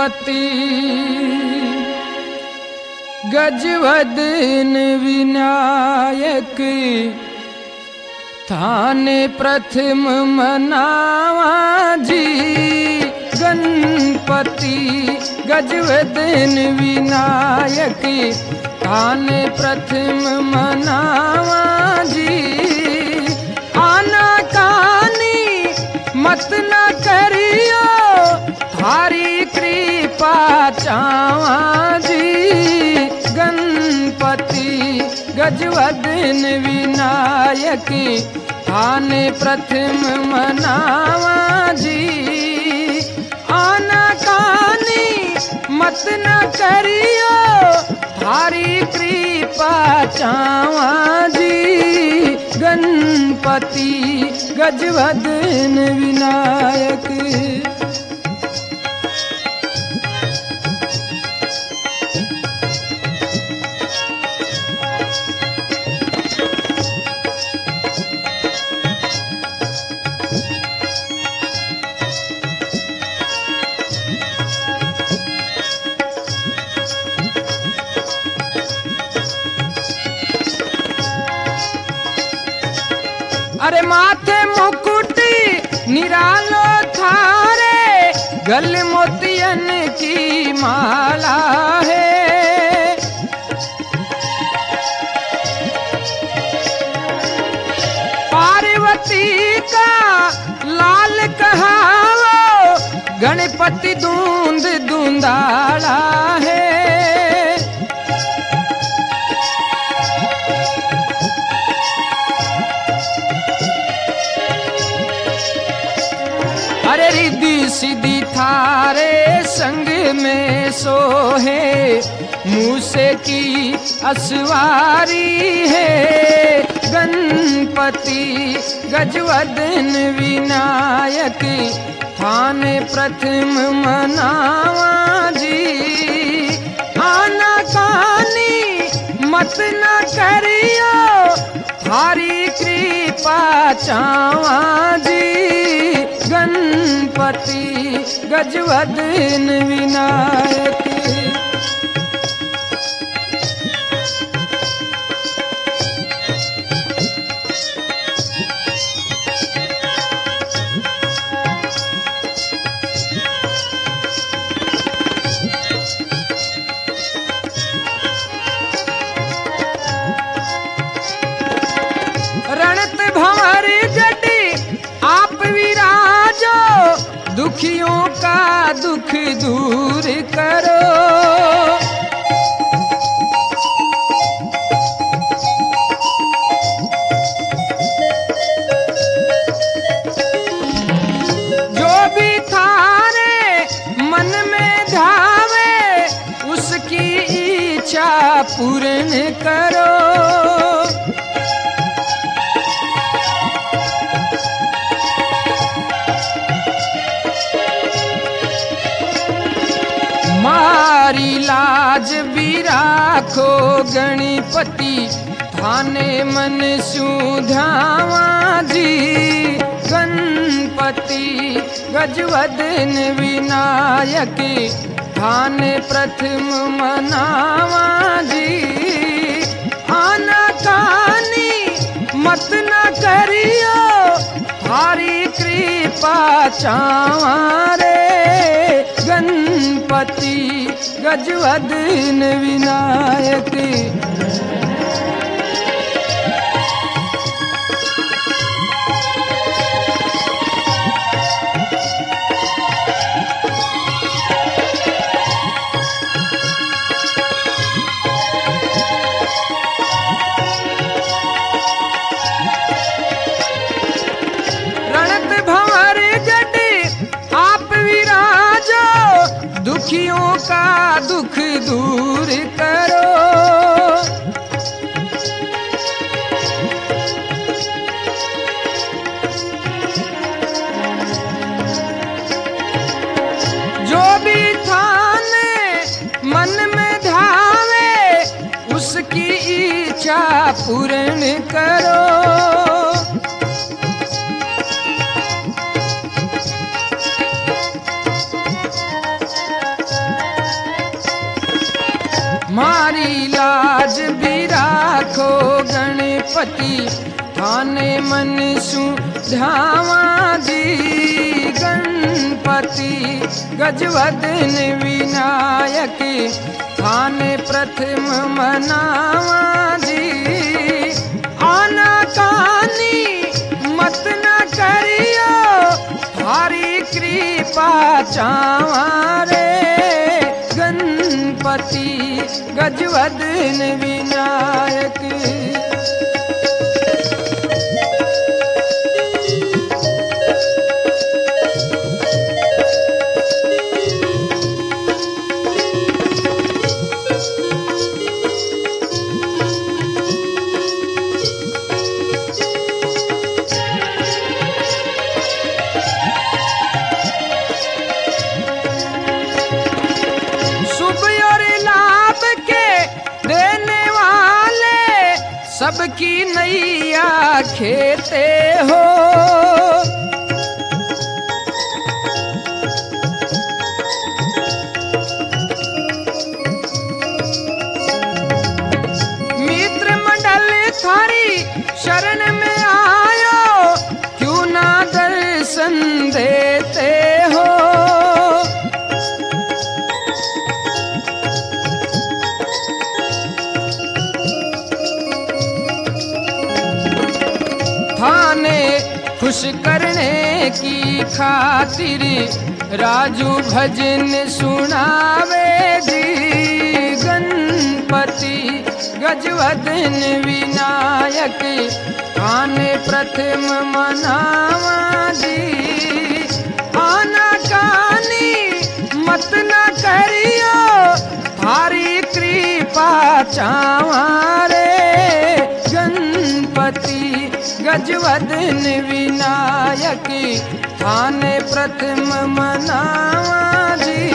गणपति गजवदन विनायक थाने प्रथम मनावा जी। गणपति गजवदन विनायक थाने प्रथम मनावा जी। आना कानी मत न करियो थारी कृपा चावा जी। गणपति गजवदन विनायक थाने प्रथम मनावा जी। आना कानी मत न करियो थारी कृपा चावा जी। गणपति गजवदन विनायक। अरे माथे मुकुटी निरालो थारे गल मोतियन की माला है। पार्वती का लाल कहावो गणपति दूंद दूंदाला है। अरे रिद्धि सिद्धि थारे संग में सोहे मूसे की असवारी है। गणपति गजवदन विनायक थाने प्रथम मनावा जी। आना कानी मत न करियो थारी कृपा चावा जी। गणपति गजवदन विनायक। रणत भंवर जटी आप विराजो दुखियों का दुख दूर करो। जो भी थारे मन में धावे उसकी इच्छा पूर्ण करो। मारी लाज भी राखो गणपति थाने मन सुधावा जी। गणपति गजवदन विनायक थाने प्रथम मनावा जी। आना कानी मत न करियो थारी कृपा चावा रे। गणपति गजवदन विनायक। रणत भंवर जटी आप विराजो दुखियों का दुख दूर करो। जो भी थाने मन में धावे उसकी इच्छा पूर्ण करो। लाज भी राखो गणपति थाने मन सु ध्यावा जी गणपति गजवदन विनायक थाने प्रथम मनावा जी आना कानी मत न करियो थारी कृपा चावा रे गणपति गजवदन विनायक। सबकी नैया खेते हो मित्र मंडल थारी शरण में आयो क्यों ना दर्शन देते हो थाने खुश करने की खातिर राजू भजन सुनावे जी गणपति गजवदन विनायक थाने प्रथम मनावा जी आना कानी मत न करियो थारी कृपा चावा रे गणपति गजवदन विनायक थाने प्रथम मनावा जी